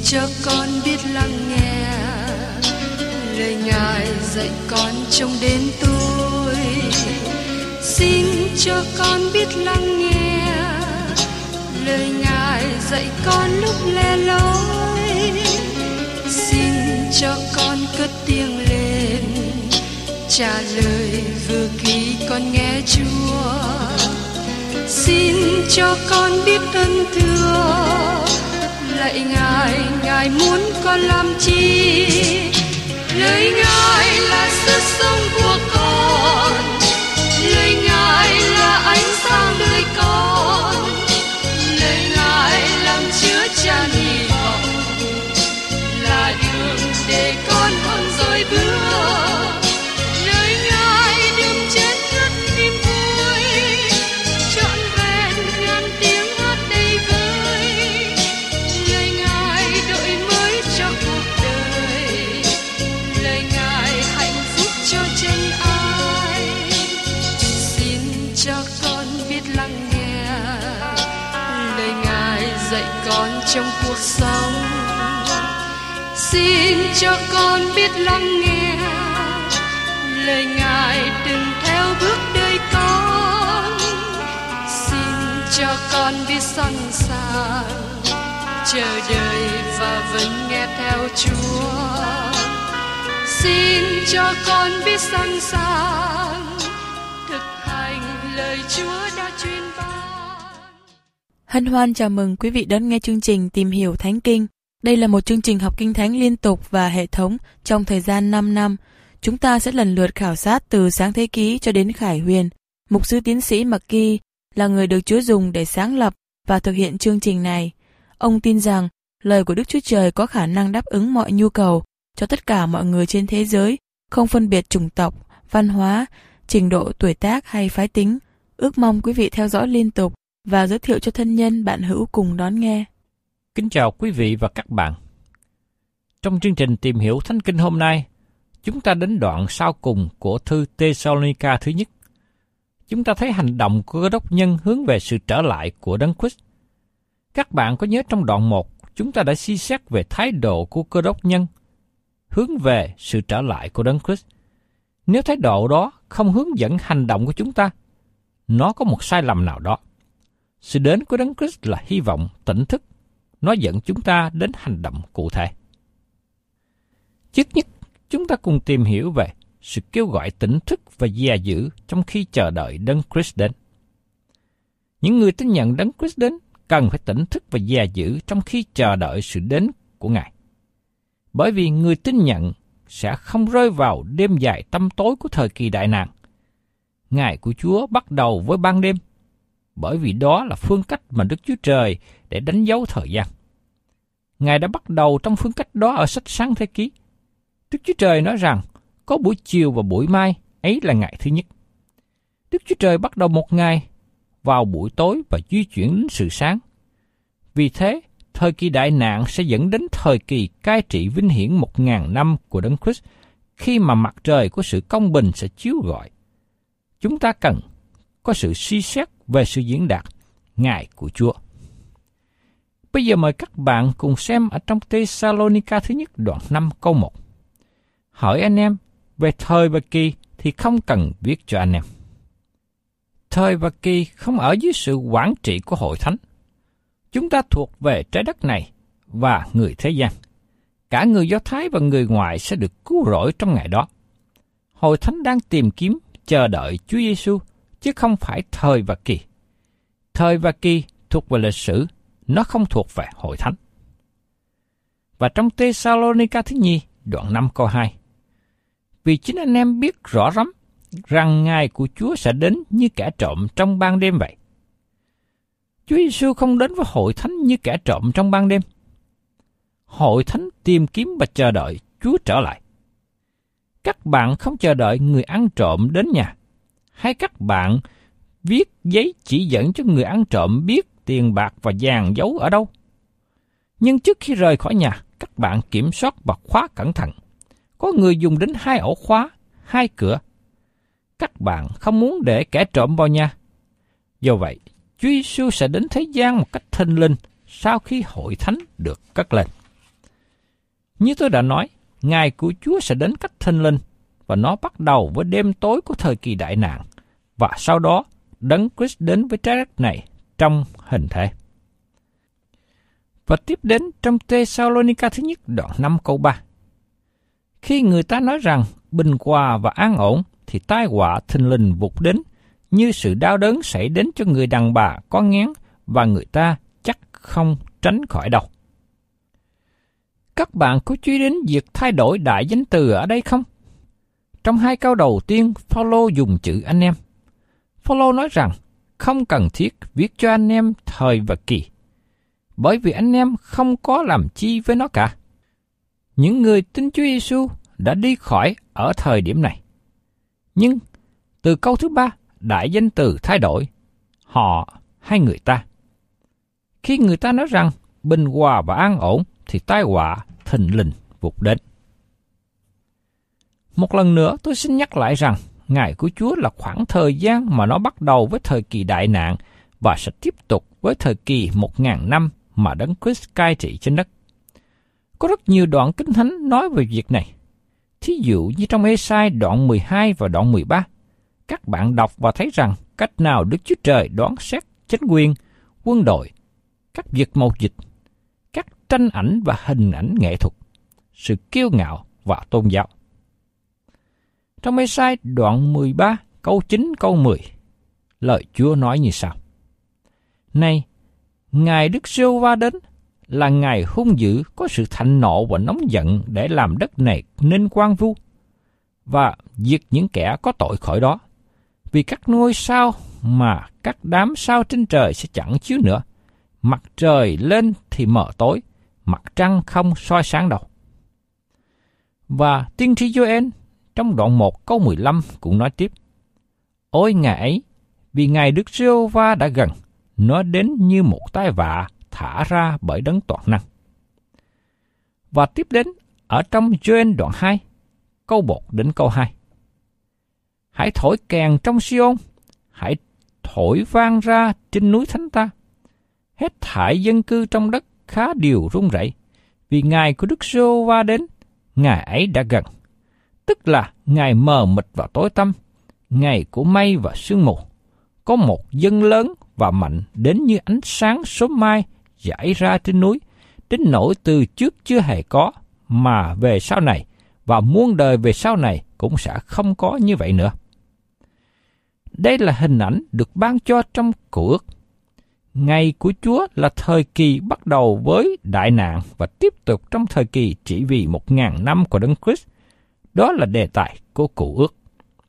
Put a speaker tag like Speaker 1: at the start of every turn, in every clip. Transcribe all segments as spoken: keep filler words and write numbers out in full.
Speaker 1: cho con biết lắng nghe lời Ngài dạy con trong đêm tối. Xin cho con biết lắng nghe lời Ngài dạy con lúc lẻ loi. Xin cho con cất tiếng lên trả lời vừa khi con nghe Chúa. Xin cho con biết ơn thưa lạy Ngài, Ngài muốn con làm chi? Lời Ngài là sức sống của con, lời Ngài là ánh sáng đời con, lời Ngài làm chứa chan hy vọng, là đường để con không dối bước. Lời Ngài đừng chết ngất niềm vui, trọn vẹn ngàn tiếng hát đầy vơi. Lời Ngài đổi mới cho cuộc đời, lời Ngài hạnh phúc cho chân ai. Xin cho con biết lắng nghe lời Ngài dạy con trong cuộc sống. Xin cho con biết lắng nghe lời Ngài đừng theo bước đời con. Xin cho con biết sẵn sàng chờ đợi và vẫn nghe theo Chúa. Xin cho con biết sẵn sàng thực hành lời Chúa đã truyền ban.
Speaker 2: Hân hoan chào mừng quý vị đón nghe chương trình Tìm hiểu Thánh Kinh. Đây là một chương trình học Kinh Thánh liên tục và hệ thống trong thời gian năm năm. Chúng ta sẽ lần lượt khảo sát từ Sáng Thế Ký cho đến Khải Huyền. Mục sư tiến sĩ McGee là người được Chúa dùng để sáng lập và thực hiện chương trình này. Ông tin rằng lời của Đức Chúa Trời có khả năng đáp ứng mọi nhu cầu cho tất cả mọi người trên thế giới, không phân biệt chủng tộc, văn hóa, trình độ tuổi tác hay phái tính. Ước mong quý vị theo dõi liên tục và giới thiệu cho thân nhân bạn hữu cùng đón nghe.
Speaker 3: Kính chào quý vị và các bạn. Trong chương trình Tìm hiểu Thánh Kinh hôm nay, chúng ta đến đoạn sau cùng của thư Tê-sa-lô-ni-ca thứ nhất. Chúng ta thấy hành động của Cơ Đốc nhân hướng về sự trở lại của Đấng Christ. Các bạn có nhớ trong đoạn một, chúng ta đã suy xét về thái độ của Cơ Đốc nhân hướng về sự trở lại của Đấng Christ. Nếu thái độ đó không hướng dẫn hành động của chúng ta, nó có một sai lầm nào đó. Sự đến của Đấng Christ là hy vọng tỉnh thức, nó dẫn chúng ta đến hành động cụ thể. Trước nhất, chúng ta cùng tìm hiểu về sự kêu gọi tỉnh thức và dè giữ trong khi chờ đợi Đấng Christ đến. Những người tin nhận Đấng Christ đến cần phải tỉnh thức và dè giữ trong khi chờ đợi sự đến của Ngài. Bởi vì người tin nhận sẽ không rơi vào đêm dài tăm tối của thời kỳ đại nạn. Ngày của Chúa bắt đầu với ban đêm, bởi vì đó là phương cách mà Đức Chúa Trời để đánh dấu thời gian. Ngài đã bắt đầu trong phương cách đó ở sách Sáng Thế Ký. Đức Chúa Trời nói rằng có buổi chiều và buổi mai, ấy là ngày thứ nhất. Đức Chúa Trời bắt đầu một ngày vào buổi tối và di chuyển đến sự sáng. Vì thế, thời kỳ đại nạn sẽ dẫn đến thời kỳ cai trị vinh hiển một ngàn năm của Đấng Christ, khi mà mặt trời của sự công bình sẽ chiếu rọi. Chúng ta cần có sự suy xét về sự diễn đạt ngày của Chúa. Bây giờ mời các bạn cùng xem ở trong Tê-sa-lô-ni-ca thứ nhất đoạn năm câu một. Hỏi anh em về thời và kỳ thì không cần viết cho anh em. Thời và kỳ không ở dưới sự quản trị của hội thánh. Chúng ta thuộc về trái đất này và người thế gian. Cả người Do Thái và người ngoại sẽ được cứu rỗi trong ngày đó. Hội thánh đang tìm kiếm, chờ đợi Chúa Giêsu, chứ không phải thời và kỳ. Thời và kỳ thuộc về lịch sử, nó không thuộc về hội thánh. Và trong Tê-sa-lô-ni-ca thứ nhì, đoạn năm câu hai. Vì chính anh em biết rõ lắm rằng ngày của Chúa sẽ đến như kẻ trộm trong ban đêm vậy. Chúa Giêsu không đến với hội thánh như kẻ trộm trong ban đêm. Hội thánh tìm kiếm và chờ đợi Chúa trở lại. Các bạn không chờ đợi người ăn trộm đến nhà, hay các bạn viết giấy chỉ dẫn cho người ăn trộm biết tiền bạc và vàng giấu ở đâu. Nhưng trước khi rời khỏi nhà, các bạn kiểm soát và khóa cẩn thận. Có người dùng đến hai ổ khóa, hai cửa. Các bạn không muốn để kẻ trộm vào nhà. Do vậy, Chúa Giêsu sẽ đến thế gian một cách thình lình sau khi hội thánh được cất lên. Như tôi đã nói, ngày của Chúa sẽ đến cách thinh linh, và nó bắt đầu với đêm tối của thời kỳ đại nạn, và sau đó Đấng Christ đến với trái đất này trong hình thể. Và tiếp đến trong Tê-sa-lô-ni-ca thứ nhất đoạn năm câu ba. Khi người ta nói rằng bình hòa và an ổn, thì tai họa thình lình vụt đến, như sự đau đớn xảy đến cho người đàn bà có nghén, và người ta chắc không tránh khỏi đâu. Các bạn có chú ý đến việc thay đổi đại danh từ ở đây không? Trong hai câu đầu tiên, Phao-lô dùng chữ anh em. Phao-lô nói rằng không cần thiết viết cho anh em thời và kỳ, bởi vì anh em không có làm chi với nó cả. Những người tin Chúa Giêsu đã đi khỏi ở thời điểm này. Nhưng từ câu thứ ba, đại danh từ thay đổi, họ hay người ta. Khi người ta nói rằng bình hòa và an ổn, thì tai họa thình lình vụt đến. Một lần nữa tôi xin nhắc lại rằng ngày của Chúa là khoảng thời gian mà nó bắt đầu với thời kỳ đại nạn và sẽ tiếp tục với thời kỳ một ngàn năm mà Đấng Christ cai trị trên đất. Có rất nhiều đoạn Kinh Thánh nói về việc này. Thí dụ như trong Ê-sai đoạn mười hai và đoạn mười ba, các bạn đọc và thấy rằng cách nào Đức Chúa Trời đoán xét chính quyền, quân đội, các việc mậu dịch, các tranh ảnh và hình ảnh nghệ thuật, sự kiêu ngạo và tôn giáo. Trong Ê-sai đoạn mười ba, câu chín, câu mười, lời Chúa nói như sau. Này, ngày Đức Giê-hô-va đến là ngày hung dữ, có sự thạnh nộ và nóng giận để làm đất này nên quang vu, và diệt những kẻ có tội khỏi đó. Vì các ngôi sao mà các đám sao trên trời sẽ chẳng chiếu nữa, mặt trời lên thì mờ tối, mặt trăng không soi sáng đâu. Và tiên tri Gioan trong đoạn một câu mười lăm cũng nói tiếp, ôi ngày ấy, vì ngày Đức Giê-hô-va đã gần, nó đến như một tai vạ thả ra bởi Đấng toàn năng. Và tiếp đến ở trong Gioan đoạn hai, câu một đến câu hai. Hãy thổi kèn trong Si-ôn, hãy thổi vang ra trên núi thánh ta. Hết thảy dân cư trong đất khá điều run rẩy, vì ngày của Đức Giê-hô-va đến, ngày ấy đã gần. Tức là ngày mờ mịt và tối tăm, ngày của mây và sương mù. Có một dân lớn và mạnh đến như ánh sáng sớm mai rải ra trên núi, đến nỗi từ trước chưa hề có, mà về sau này và muôn đời về sau này cũng sẽ không có như vậy nữa. Đây là hình ảnh được ban cho trong Cựu Ước. Ngày của Chúa là thời kỳ bắt đầu với đại nạn và tiếp tục trong thời kỳ trị vì một ngàn năm của Đấng Christ. Đó là đề tài của Cựu Ước.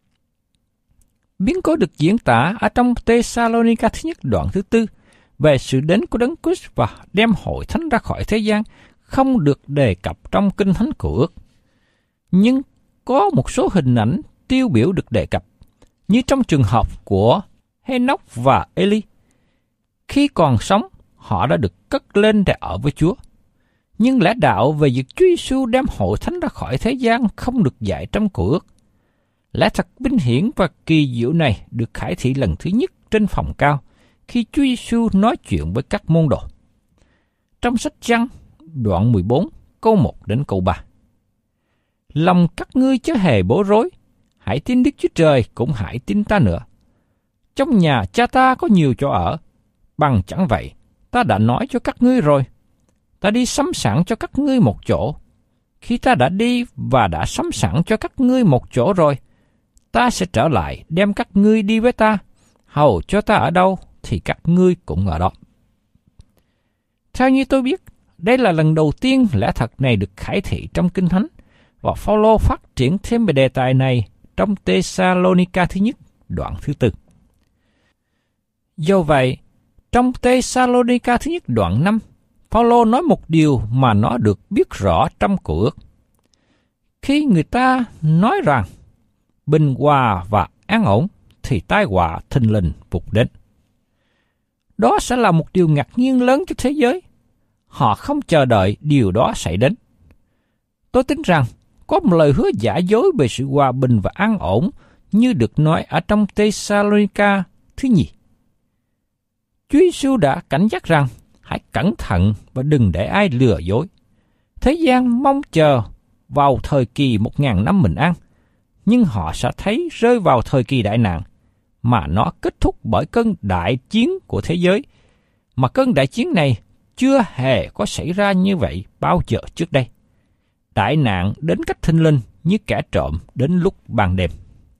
Speaker 3: Biến cố được diễn tả ở trong Tê-sa-lô-ni-ca thứ nhất đoạn thứ tư về sự đến của Đấng Christ và đem hội thánh ra khỏi thế gian không được đề cập trong Kinh Thánh Cựu Ước. Nhưng có một số hình ảnh tiêu biểu được đề cập, như trong trường hợp của Hê-nóc và Ê-li. Khi còn sống, họ đã được cất lên để ở với Chúa. Nhưng lẽ đạo về việc Chúa Giêsu đem hội thánh ra khỏi thế gian không được dạy trong Cựu Ước. Lẽ thật vinh hiển và kỳ diệu này được khải thị lần thứ nhất trên phòng cao khi Chúa Giêsu nói chuyện với các môn đồ. Trong sách Giăng, đoạn mười bốn, câu một đến câu ba. Lòng các ngươi chớ hề bối rối, hãy tin Đức Chúa Trời cũng hãy tin ta nữa. Trong nhà cha ta có nhiều chỗ ở, bằng chẳng vậy, ta đã nói cho các ngươi rồi. Ta đi sắm sẵn cho các ngươi một chỗ. Khi ta đã đi và đã sắm sẵn cho các ngươi một chỗ rồi, ta sẽ trở lại đem các ngươi đi với ta, hầu cho ta ở đâu thì các ngươi cũng ở đó. Theo như tôi biết, đây là lần đầu tiên lẽ thật này được khải thị trong Kinh Thánh, và Phao-lô phát triển thêm về đề tài này trong Tê-sa-lô-ni-ca thứ nhất, đoạn thứ tư. Do vậy, trong Tê-sa-lô-ni-ca thứ nhất đoạn năm, Phao-lô nói một điều mà nó được biết rõ trong Cựu Ước. Khi người ta nói rằng bình hòa và an ổn, thì tai họa thình lình vụt đến. Đó sẽ là một điều ngạc nhiên lớn cho thế giới. Họ không chờ đợi điều đó xảy đến. Tôi tin rằng có một lời hứa giả dối về sự hòa bình và an ổn như được nói ở trong Tê-sa-lô-ni-ca thứ nhì. Chúa Giêsu đã cảnh giác rằng hãy cẩn thận và đừng để ai lừa dối. Thế gian mong chờ vào thời kỳ một ngàn năm bình an, nhưng họ sẽ thấy rơi vào thời kỳ đại nạn, mà nó kết thúc bởi cơn đại chiến của thế giới, mà cơn đại chiến này chưa hề có xảy ra như vậy bao giờ trước đây. Đại nạn đến cách thinh linh như kẻ trộm đến lúc ban đêm.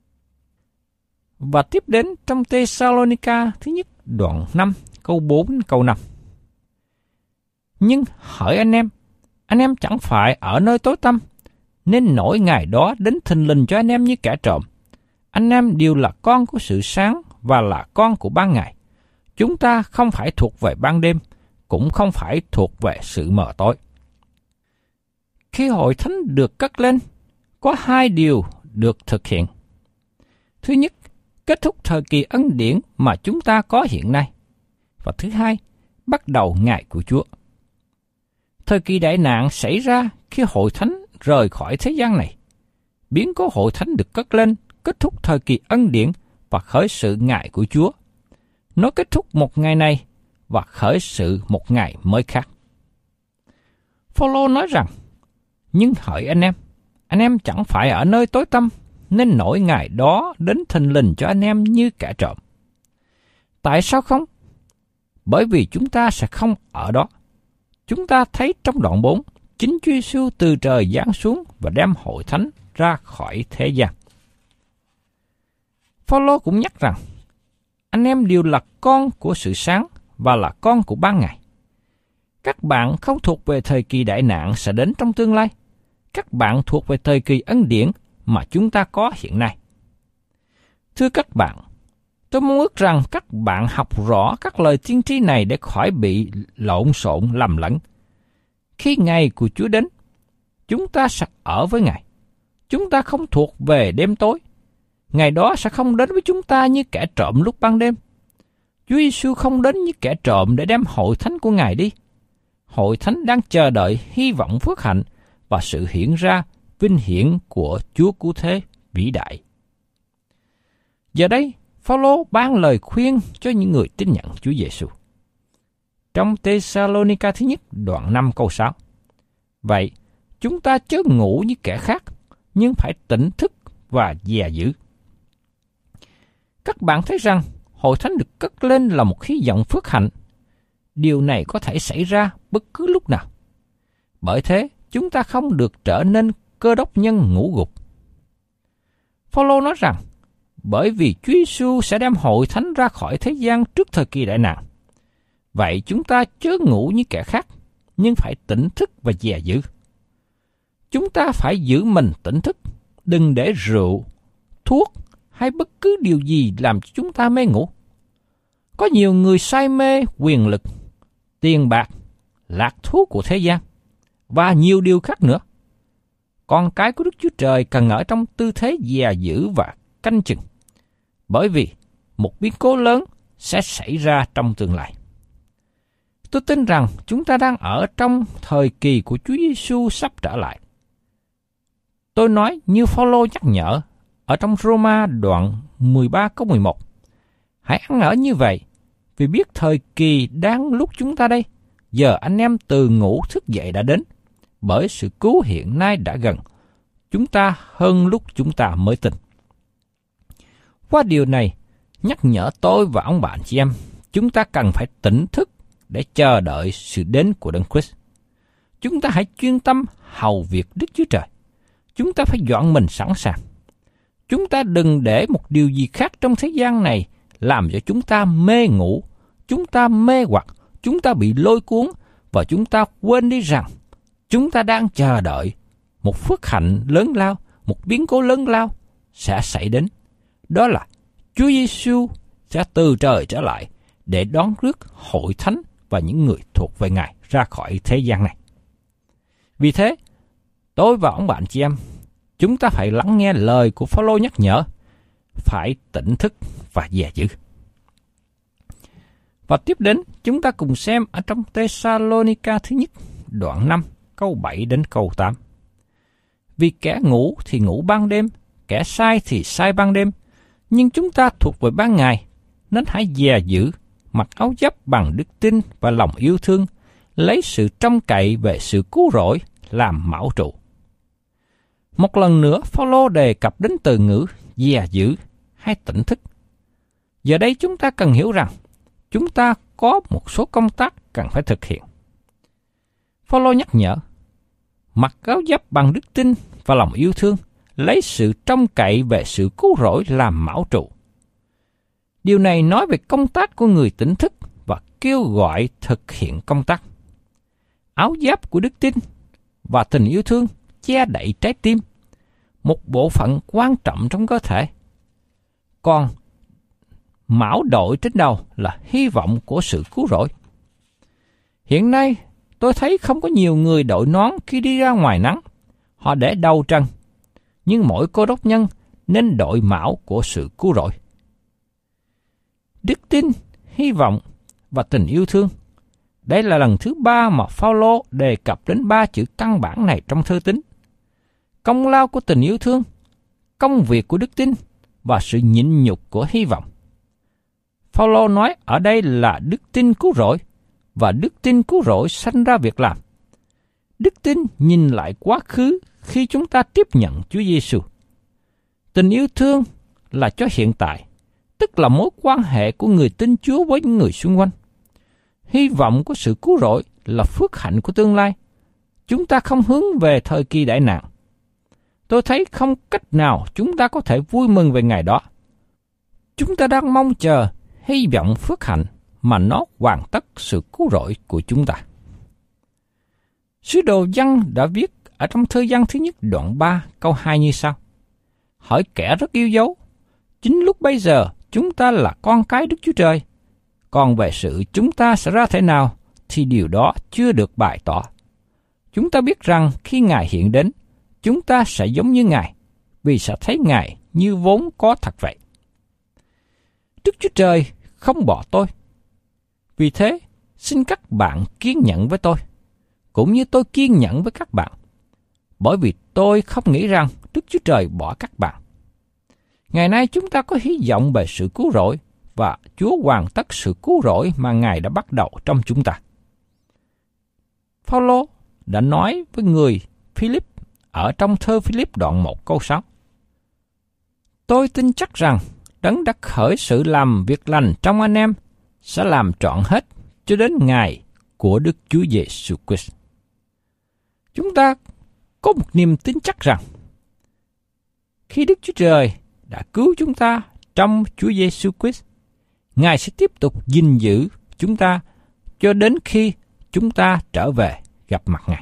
Speaker 3: Và tiếp đến trong Tê-sa-lô-ni-ca thứ nhất đoạn năm câu bốn đến câu năm. Nhưng hỡi anh em, anh em chẳng phải ở nơi tối tăm, nên nỗi ngày đó đến thình lình cho anh em như kẻ trộm. Anh em đều là con của sự sáng và là con của ban ngày. Chúng ta không phải thuộc về ban đêm, cũng không phải thuộc về sự mờ tối. Khi hội thánh được cất lên, có hai điều được thực hiện. Thứ nhất, kết thúc thời kỳ ân điển mà chúng ta có hiện nay. Và thứ hai, bắt đầu ngày của Chúa. Thời kỳ đại nạn xảy ra khi hội thánh rời khỏi thế gian này. Biến cố hội thánh được cất lên, kết thúc thời kỳ ân điển và khởi sự ngày của Chúa. Nó kết thúc một ngày này và khởi sự một ngày mới khác. Phao-lô nói rằng, nhưng hỡi anh em, anh em chẳng phải ở nơi tối tăm, nên nỗi ngày đó đến thình lình cho anh em như kẻ trộm. Tại sao không? Bởi vì chúng ta sẽ không ở đó. Chúng ta thấy trong đoạn bốn, chính Chúa Giêsu từ trời giáng xuống và đem hội thánh ra khỏi thế gian. Phao-lô cũng nhắc rằng, anh em đều là con của sự sáng và là con của ban ngày. Các bạn không thuộc về thời kỳ đại nạn sẽ đến trong tương lai. Các bạn thuộc về thời kỳ ân điển mà chúng ta có hiện nay. Thưa các bạn, tôi muốn ước rằng các bạn học rõ các lời tiên tri này để khỏi bị lộn xộn lầm lẫn. Khi ngày của Chúa đến, chúng ta sẽ ở với Ngài. Chúng ta không thuộc về đêm tối. Ngày đó sẽ không đến với chúng ta như kẻ trộm lúc ban đêm. Chúa Giêsu không đến như kẻ trộm để đem hội thánh của Ngài đi. Hội thánh đang chờ đợi hy vọng phước hạnh và sự hiện ra vinh hiển của Chúa Cứu Thế vĩ đại. Giờ đây, Phao-lô ban lời khuyên cho những người tin nhận Chúa Giêsu. Trong Tê-sa-lô-ni-ca thứ nhất đoạn năm câu sáu. Vậy, chúng ta chớ ngủ như kẻ khác, nhưng phải tỉnh thức và dè giữ. Các bạn thấy rằng, hội thánh được cất lên là một khí vọng phước hạnh. Điều này có thể xảy ra bất cứ lúc nào. Bởi thế, chúng ta không được trở nên cơ đốc nhân ngủ gục. Phao-lô nói rằng, bởi vì Chúa Giêsu sẽ đem hội thánh ra khỏi thế gian trước thời kỳ đại nạn. Vậy chúng ta chớ ngủ như kẻ khác, nhưng phải tỉnh thức và dè giữ. Chúng ta phải giữ mình tỉnh thức, đừng để rượu, thuốc hay bất cứ điều gì làm cho chúng ta mê ngủ. Có nhiều người say mê quyền lực, tiền bạc, lạc thú của thế gian và nhiều điều khác nữa. Con cái của Đức Chúa Trời cần ở trong tư thế dè giữ và canh chừng, bởi vì một biến cố lớn sẽ xảy ra trong tương lai. Tôi tin rằng chúng ta đang ở trong thời kỳ của Chúa Giêsu sắp trở lại. Tôi nói như Phao-lô nhắc nhở ở trong Roma đoạn mười ba câu mười một. Hãy ăn ở như vậy, vì biết thời kỳ đang lúc chúng ta đây, giờ anh em từ ngủ thức dậy đã đến, bởi sự cứu hiện nay đã gần, chúng ta hơn lúc chúng ta mới tin. Qua điều này, nhắc nhở tôi và ông bạn chị em, chúng ta cần phải tỉnh thức để chờ đợi sự đến của Đấng Christ. Chúng ta hãy chuyên tâm hầu việc Đức Chúa Trời. Chúng ta phải dọn mình sẵn sàng. Chúng ta đừng để một điều gì khác trong thế gian này làm cho chúng ta mê ngủ, chúng ta mê hoặc, chúng ta bị lôi cuốn và chúng ta quên đi rằng chúng ta đang chờ đợi một phước hạnh lớn lao, một biến cố lớn lao sẽ xảy đến. Đó là Chúa Giêsu sẽ từ trời trở lại để đón rước hội thánh và những người thuộc về Ngài ra khỏi thế gian này. Vì thế, tôi và ông bạn chị em, chúng ta phải lắng nghe lời của Phao-lô nhắc nhở, phải tỉnh thức và dè giữ. Và tiếp đến, chúng ta cùng xem ở trong Tê-sa-lô-ni-ca thứ nhất, đoạn năm, câu bảy đến câu tám. Vì kẻ ngủ thì ngủ ban đêm, kẻ sai thì sai ban đêm, nhưng chúng ta thuộc về ban ngày, nên hãy dè giữ, mặc áo giáp bằng đức tin và lòng yêu thương, lấy sự trông cậy về sự cứu rỗi làm mão trụ. Một lần nữa, Phao-lô đề cập đến từ ngữ dè giữ hay tỉnh thức. Giờ đây chúng ta cần hiểu rằng chúng ta có một số công tác cần phải thực hiện. Phao-lô nhắc nhở, mặc áo giáp bằng đức tin và lòng yêu thương, lấy sự trông cậy về sự cứu rỗi làm mão trụ. Điều này nói về công tác của người tỉnh thức và kêu gọi thực hiện công tác. Áo giáp của đức tin và tình yêu thương che đậy trái tim, một bộ phận quan trọng trong cơ thể. Còn mão đội trên đầu là hy vọng của sự cứu rỗi. Hiện nay, tôi thấy không có nhiều người đội nón khi đi ra ngoài nắng. Họ để đầu trần, nhưng mỗi cô đốc nhân nên đội mão của sự cứu rỗi. Đức tin, hy vọng và tình yêu thương. Đây là lần thứ ba mà Phao-lô đề cập đến ba chữ căn bản này trong thư tín. Công lao của tình yêu thương, công việc của đức tin và sự nhịn nhục của hy vọng. Phao-lô nói ở đây là đức tin cứu rỗi, và đức tin cứu rỗi sanh ra việc làm. Đức tin nhìn lại quá khứ khi chúng ta tiếp nhận Chúa Giêsu. Tình yêu thương là cho hiện tại, tức là mối quan hệ của người tin Chúa với những người xung quanh. Hy vọng của sự cứu rỗi là phước hạnh của tương lai. Chúng ta không hướng về thời kỳ đại nạn. Tôi thấy không cách nào chúng ta có thể vui mừng về ngày đó. Chúng ta đang mong chờ hy vọng phước hạnh mà nó hoàn tất sự cứu rỗi của chúng ta. Sứ đồ Giăng đã viết ở trong thư Giăng thứ nhất đoạn ba câu hai như sau: Hỡi kẻ rất yêu dấu, chính lúc bây giờ chúng ta là con cái Đức Chúa Trời. Còn về sự chúng ta sẽ ra thế nào thì điều đó chưa được bày tỏ. Chúng ta biết rằng khi Ngài hiện đến, chúng ta sẽ giống như Ngài, vì sẽ thấy Ngài như vốn có thật vậy. Đức Chúa Trời không bỏ tôi. Vì thế, xin các bạn kiên nhẫn với tôi, cũng như tôi kiên nhẫn với các bạn, bởi vì tôi không nghĩ rằng Đức Chúa Trời bỏ các bạn. Ngày nay chúng ta có hy vọng về sự cứu rỗi, và Chúa hoàn tất sự cứu rỗi mà Ngài đã bắt đầu trong chúng ta. Phao-lô đã nói với người Philip ở trong thơ Philip đoạn một câu sáu: Tôi tin chắc rằng Đấng đã khởi sự làm việc lành trong anh em sẽ làm trọn hết cho đến ngày của Đức Chúa Giêsu Christ. Chúng ta có một niềm tin chắc rằng khi Đức Chúa Trời đã cứu chúng ta trong Chúa Giêsu Christ, Ngài sẽ tiếp tục gìn giữ chúng ta cho đến khi chúng ta trở về gặp mặt Ngài.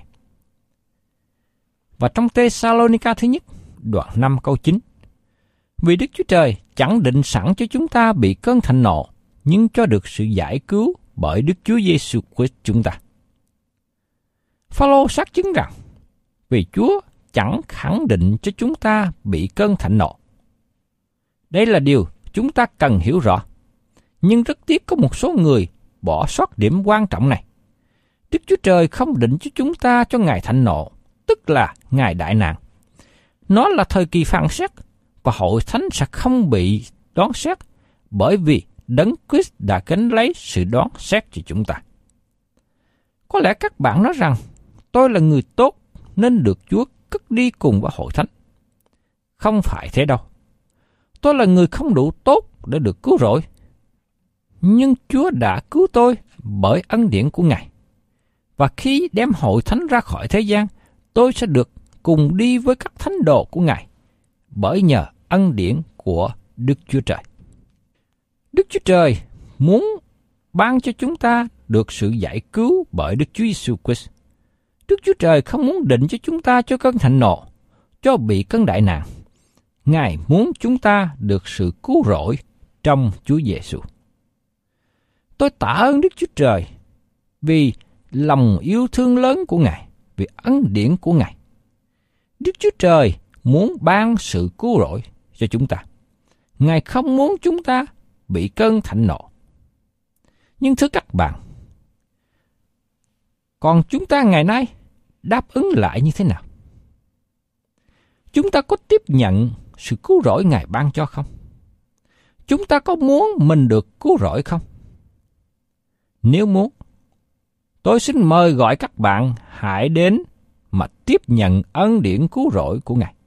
Speaker 3: Và trong Tê-sa-lô-ni-ca thứ nhất, đoạn năm câu chín: Vì Đức Chúa Trời chẳng định sẵn cho chúng ta bị cơn thịnh nộ, nhưng cho được sự giải cứu bởi Đức Chúa Giêsu Christ chúng ta. Phao-lô xác chứng rằng vì Chúa chẳng khẳng định cho chúng ta bị cơn thịnh nộ. Đây là điều chúng ta cần hiểu rõ. Nhưng rất tiếc có một số người bỏ sót điểm quan trọng này. Đức Chúa Trời không định cho chúng ta cho ngày thịnh nộ, tức là ngày đại nạn. Nó là thời kỳ phán xét, và hội thánh sẽ không bị đoán xét, bởi vì Đấng Christ đã gánh lấy sự đoán xét cho chúng ta. Có lẽ các bạn nói rằng, tôi là người tốt nên được Chúa cất đi cùng với hội thánh. Không phải thế đâu. Tôi là người không đủ tốt để được cứu rỗi. Nhưng Chúa đã cứu tôi bởi ân điển của Ngài. Và khi đem hội thánh ra khỏi thế gian, tôi sẽ được cùng đi với các thánh đồ của Ngài, bởi nhờ ân điển của Đức Chúa Trời. Đức Chúa Trời muốn ban cho chúng ta được sự giải cứu bởi Đức Chúa Giêsu Christ. Đức Chúa Trời không muốn định cho chúng ta cho cơn thịnh nộ, cho bị cơn đại nạn. Ngài muốn chúng ta được sự cứu rỗi trong Chúa Giêsu. Tôi tạ ơn Đức Chúa Trời vì lòng yêu thương lớn của Ngài, vì ân điển của Ngài. Đức Chúa Trời muốn ban sự cứu rỗi cho chúng ta. Ngài không muốn chúng ta bị cơn thịnh nộ. Nhưng thưa các bạn, còn chúng ta ngày nay đáp ứng lại như thế nào? Chúng ta có tiếp nhận sự cứu rỗi Ngài ban cho không? Chúng ta có muốn mình được cứu rỗi không? Nếu muốn, tôi xin mời gọi các bạn hãy đến mà tiếp nhận ân điển cứu rỗi của Ngài.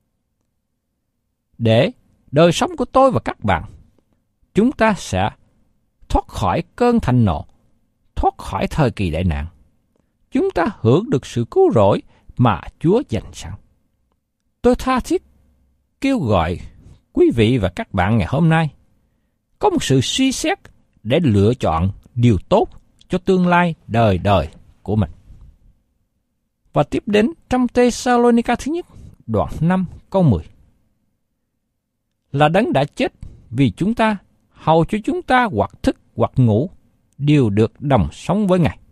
Speaker 3: Để đời sống của tôi và các bạn, chúng ta sẽ thoát khỏi cơn thịnh nộ, thoát khỏi thời kỳ đại nạn. Chúng ta hưởng được sự cứu rỗi mà Chúa dành sẵn. Tôi tha thiết kêu gọi quý vị và các bạn ngày hôm nay có một sự suy xét để lựa chọn điều tốt cho tương lai đời đời của mình. Và tiếp đến trong Tê-sa-lô-ni-ca thứ nhất, đoạn năm câu mười. Là đấng đã chết vì chúng ta, hầu cho chúng ta hoặc thức hoặc ngủ, đều được đồng sống với Ngài.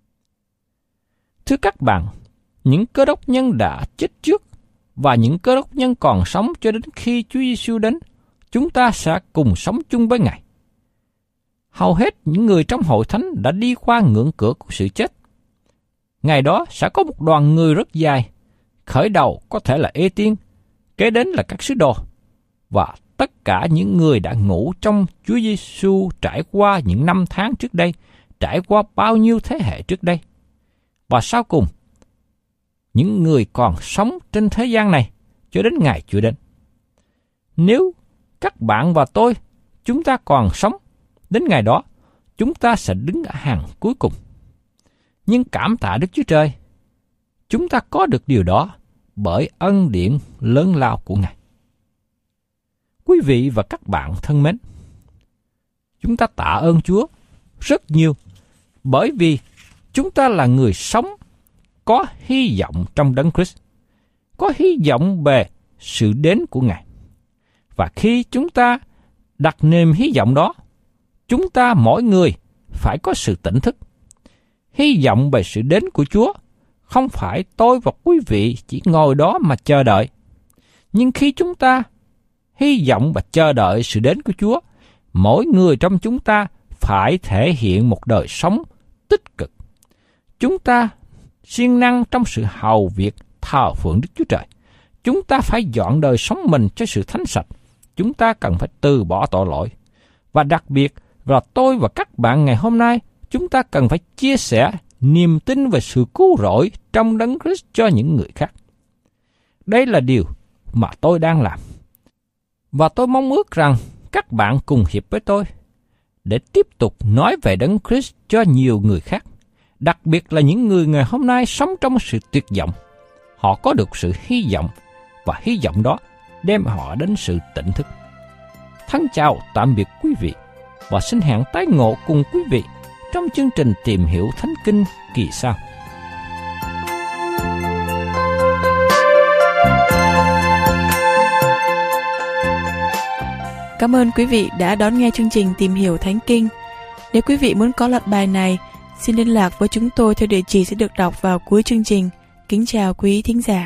Speaker 3: Thưa các bạn, những cơ đốc nhân đã chết trước và những cơ đốc nhân còn sống cho đến khi Chúa Giêsu đến, chúng ta sẽ cùng sống chung với Ngài. Hầu hết những người trong hội thánh đã đi qua ngưỡng cửa của sự chết. Ngày đó sẽ có một đoàn người rất dài, khởi đầu có thể là Ê-tiên, kế đến là các sứ đồ, và tất cả những người đã ngủ trong Chúa Giêsu trải qua những năm tháng trước đây, trải qua bao nhiêu thế hệ trước đây. Và sau cùng, những người còn sống trên thế gian này cho đến ngày Chúa đến. Nếu các bạn và tôi, chúng ta còn sống, đến ngày đó, chúng ta sẽ đứng ở hàng cuối cùng. Nhưng cảm tạ Đức Chúa Trời, chúng ta có được điều đó bởi ân điển lớn lao của Ngài. Quý vị và các bạn thân mến, chúng ta tạ ơn Chúa rất nhiều bởi vì chúng ta là người sống có hy vọng trong Đấng Christ, có hy vọng về sự đến của Ngài. Và khi chúng ta đặt niềm hy vọng đó, chúng ta mỗi người phải có sự tỉnh thức. Hy vọng về sự đến của Chúa, không phải tôi và quý vị chỉ ngồi đó mà chờ đợi. Nhưng khi chúng ta hy vọng và chờ đợi sự đến của Chúa, mỗi người trong chúng ta phải thể hiện một đời sống tích cực. Chúng ta siêng năng trong sự hầu việc thờ phượng Đức Chúa Trời. Chúng ta phải dọn đời sống mình cho sự thánh sạch. Chúng ta cần phải từ bỏ tội lỗi. Và đặc biệt là tôi và các bạn ngày hôm nay, chúng ta cần phải chia sẻ niềm tin về sự cứu rỗi trong Đấng Christ cho những người khác. Đây là điều mà tôi đang làm. Và tôi mong ước rằng các bạn cùng hiệp với tôi để tiếp tục nói về Đấng Christ cho nhiều người khác, đặc biệt là những người ngày hôm nay sống trong sự tuyệt vọng. Họ có được sự hy vọng và hy vọng đó đem họ đến sự tỉnh thức. Thân chào tạm biệt quý vị và xin hẹn tái ngộ cùng quý vị trong chương trình Tìm Hiểu Thánh Kinh kỳ sau.
Speaker 2: Cảm ơn quý vị đã đón nghe chương trình Tìm Hiểu Thánh Kinh. Nếu quý vị muốn có loạt bài này, xin liên lạc với chúng tôi theo địa chỉ sẽ được đọc vào cuối chương trình. Kính chào quý thính giả.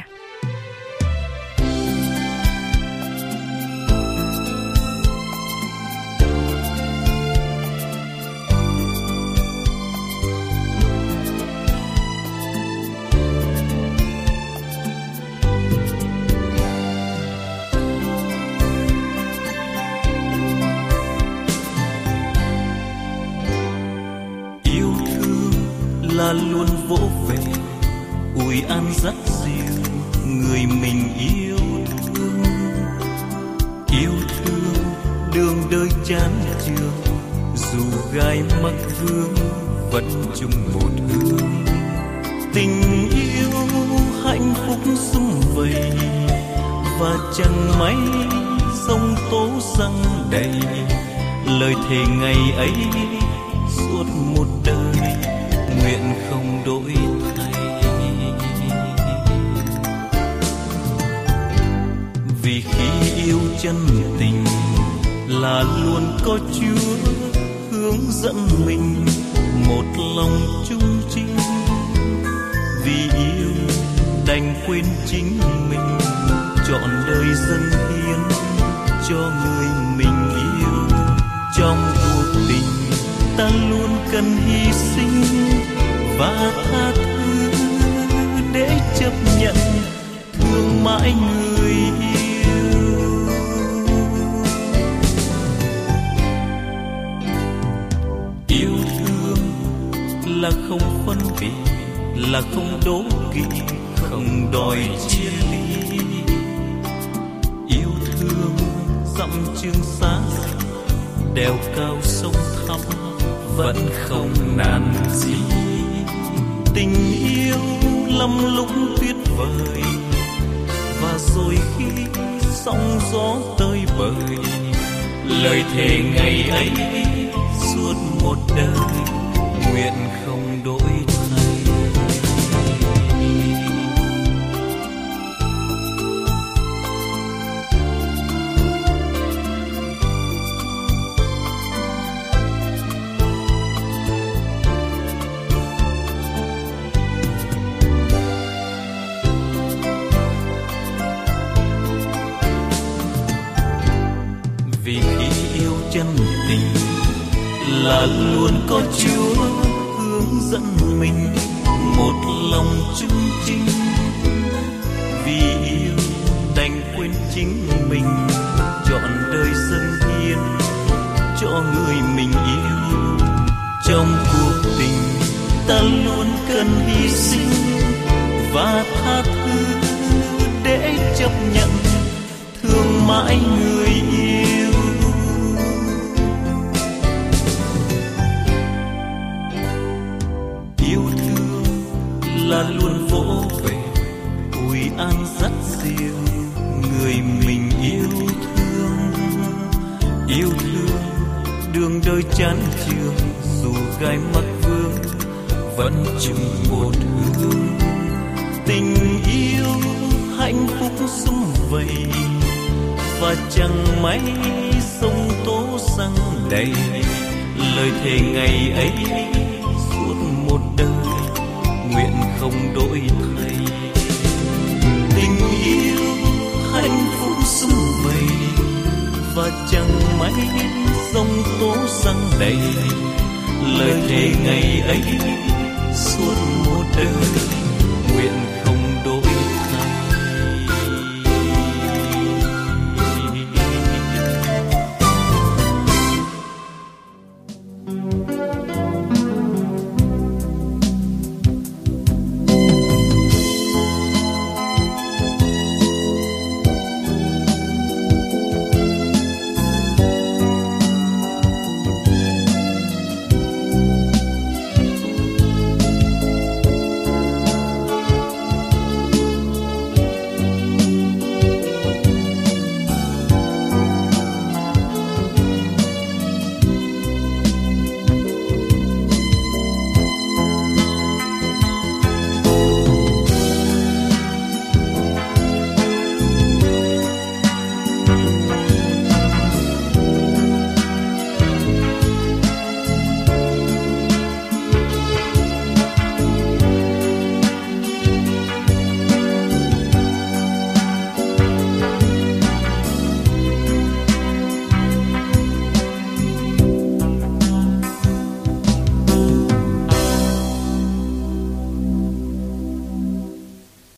Speaker 4: Là luôn vỗ về ủi an dắt dìu người mình yêu thương. Yêu thương đường đời chán trường, dù gai mắc vương vẫn chung một hương. Tình yêu hạnh phúc sum vầy và chẳng mấy sông tố răng đầy. Lời thề ngày ấy suốt một đời nguyện không đổi thay. Vì khi yêu chân tình là luôn có Chúa hướng dẫn mình một lòng chung chinh. Vì yêu đành quên chính mình, chọn đời dâng hiến cho người mình yêu. Trong cuộc tình ta luôn cần hy sinh và tha thứ để chấp nhận thương mãi người yêu. Yêu thương là không phân biệt, là không đố kỵ, không đòi chia ly. Yêu thương dặm trường xa đèo cao sông thẳm vẫn không nản gì. Tình yêu lắm lúc tuyệt vời, và rồi khi sóng gió tơi bời, lời thề ngày ấy suốt một đời nguyện không đổi thay. Vì khi yêu chân tình là luôn có Chúa hướng dẫn mình một lòng trung chính. Vì yêu đành quên chính mình, chọn đời dâng hiến cho người mình yêu. Trong cuộc tình ta luôn cần hy sinh và tha thứ để chấp nhận thương mãi người yêu. Yêu thương là luôn vỗ về, ủi an dắt dìu người mình yêu thương. Yêu thương đường đời chán trường, dù gai mắc vương vẫn chung một hướng. Tình yêu hạnh phúc sum vầy, và chẳng mấy sông tố răng đầy. Lời thề ngày ấy suốt một đời nguyện không đổi thay. Tình yêu hạnh phúc sum vầy, và chẳng mấy sông tố răng đầy. Lời thề ngày ấy suốt một đời